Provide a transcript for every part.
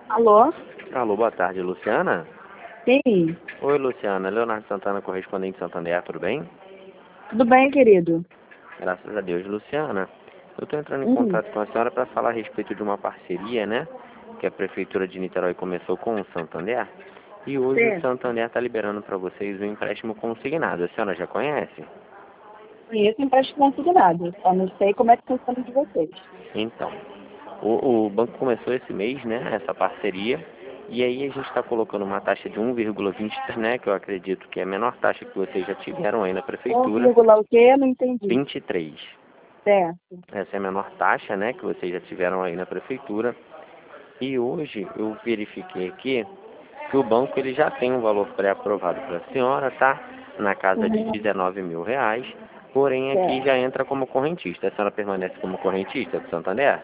Alô? Alô, boa tarde, Luciana? Sim. Oi, Luciana. Leonardo Santana, correspondente Santander, tudo bem? Tudo bem, querido? Graças a Deus, Luciana. Eu estou entrando em Hum, contato com a senhora para falar a respeito de uma parceria, né? Que a Prefeitura de Niterói começou com o Santander. E hoje o certo. Santander está liberando para vocês um empréstimo consignado. A senhora já conhece? Conheço empréstimo consignado. Só não sei como é que funciona de vocês. Então, o banco começou esse mês, né? Essa parceria. E aí a gente está colocando uma taxa de 1,23, né? Que eu acredito que é a menor taxa que vocês já tiveram aí na Um Prefeitura. vírgula o quê? Não entendi. 23. Certo. Essa é a menor taxa, né, que vocês já tiveram aí na prefeitura. E hoje eu verifiquei aqui que o banco ele já tem um valor pré-aprovado para a senhora, tá? Na casa de Uhum. 19 mil reais. Porém, aqui Certo. já entra como correntista. A senhora permanece como correntista do Santander?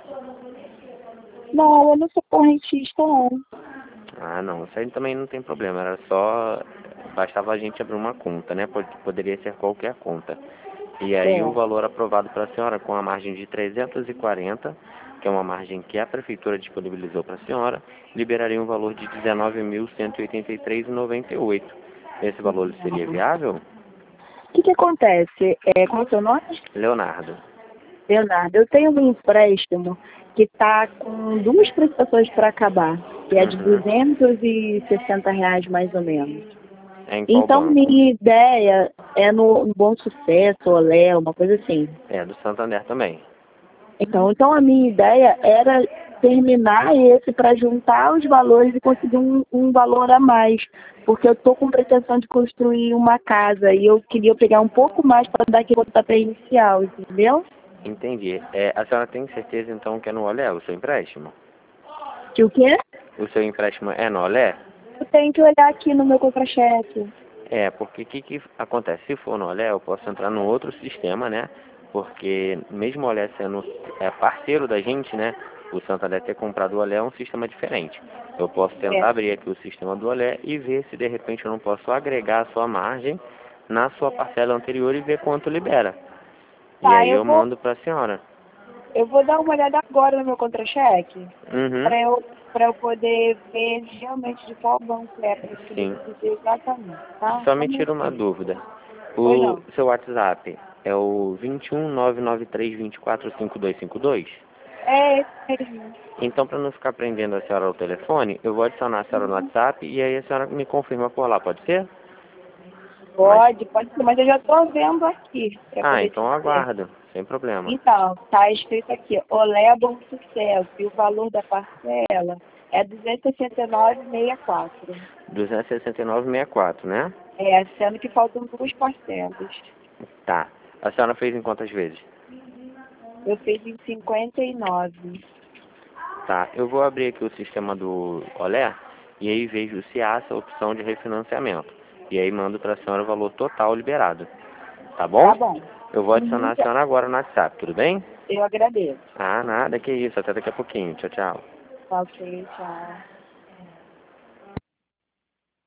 Não, eu não sou correntista, não. Ah, não. Isso aí também não tem problema. Era só... Bastava a gente abrir uma conta, né? Poderia ser qualquer conta. E aí o Certo. valor aprovado para a senhora com a margem de 340, que é uma margem que a prefeitura disponibilizou para a senhora, liberaria um valor de 19.183,98. Esse valor seria viável? O que acontece? Qual é o seu nome? Leonardo. Leonardo, eu tenho um empréstimo que está com duas prestações para acabar, que é de Uhum. R$ 260 mais ou menos. É em qual Então, banco? minha ideia é no Bom Sucesso, Olé, uma coisa assim. É, do Santander também. Então a minha ideia era terminar esse para juntar os valores e conseguir um valor a mais. Porque eu estou com pretensão de construir uma casa e eu queria pegar um pouco mais para dar aquele pontapé inicial, entendeu? Entendi. A senhora tem certeza então que é no Olé o seu empréstimo? Que o quê? O seu empréstimo é no Olé? Eu tenho que olhar aqui no meu contra-cheque. É, porque o que acontece? Se for no Olé, eu posso entrar no outro sistema, né? Porque mesmo o Olé sendo parceiro da gente, né? O Santander ter comprado o Olé é um sistema diferente. Eu posso É. tentar abrir aqui o sistema do Olé e ver se de repente eu não posso agregar a sua margem na sua parcela anterior e ver quanto libera. E Tá, aí eu mando para a senhora. eu vou dar uma olhada agora no meu contra-cheque Uhum, para eu poder ver realmente de qual banco é, para eu poder sim. te dizer exatamente, tá? Só Só um me tira uma minutinho. dúvida. Pois O não. seu WhatsApp é o 21993245252? É esse mesmo. Então, para não ficar prendendo a senhora ao telefone, eu vou adicionar a senhora no WhatsApp e aí a senhora me confirma por lá, pode ser? Mas, Pode ser, mas eu já estou vendo aqui para poder te então dizer. aguardo, sem problema. Então, tá escrito aqui, Olé Bom Sucesso, e o valor da parcela é 269,64. 269,64, né? Sendo que faltam duas parcelas. Tá. A senhora fez em quantas vezes? Eu fiz em 59. Tá. Eu vou abrir aqui o sistema do Olé e aí vejo se há essa opção de refinanciamento. E aí mando para a senhora o valor total liberado. Tá bom? Tá bom. Eu vou adicionar Uhum, a senhora agora no WhatsApp, tudo bem? eu agradeço. Ah, nada, que isso. Até daqui a pouquinho. Tchau, tchau. Ok, tchau.